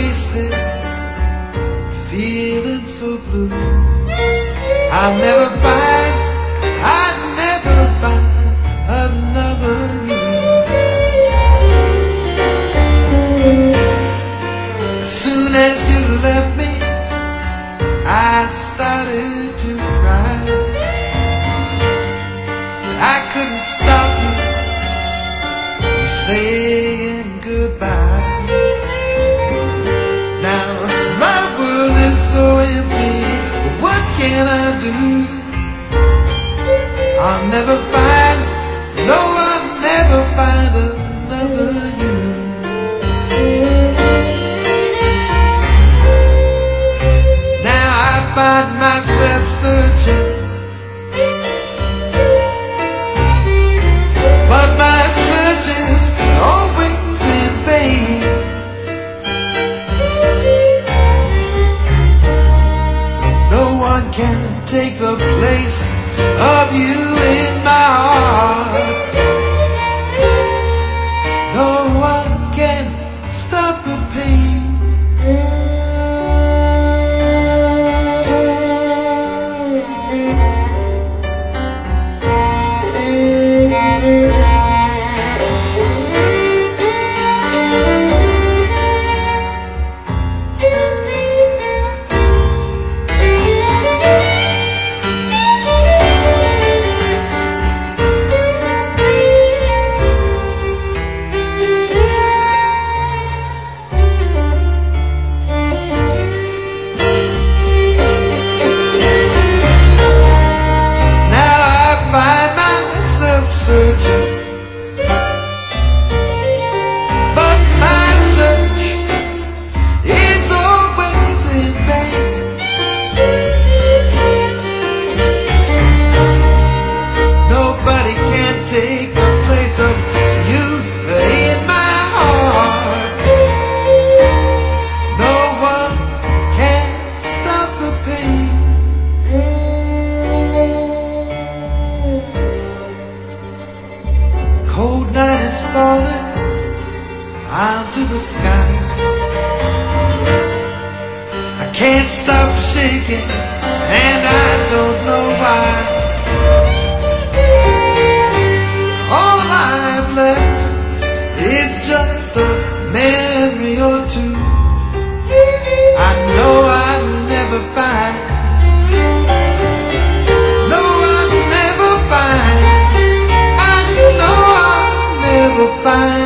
wasted, feeling so blue. I'll never find another you. As soon as you left me, I started to cry. I couldn't stop you from saying goodbye. Now my world is so empty, but what can I do? I'll never find, no, I'll never find another you. Now I find myself searching, but my search is always in vain. No one can take the place of you in my heart. No one can stop the pain. Searching, but my search is always in vain. Nobody can take the place of you in my heart. No one can stop the pain. Cold night is falling out to the sky. I can't stop shaking, and I don't know why. All I've left is just a memory or two. I know I'll never find, no, I'll never find, I know I'll never find